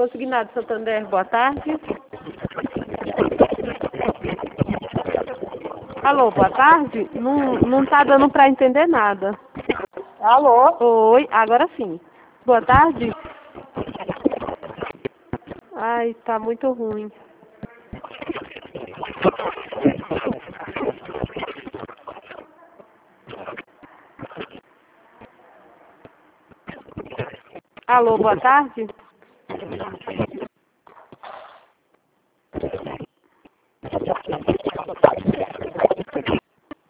Consignado Santander, boa tarde. Alô, boa tarde? Não tá dando para entender nada. Alô? Oi, agora sim. Boa tarde. Ai, tá muito ruim. Alô, boa tarde.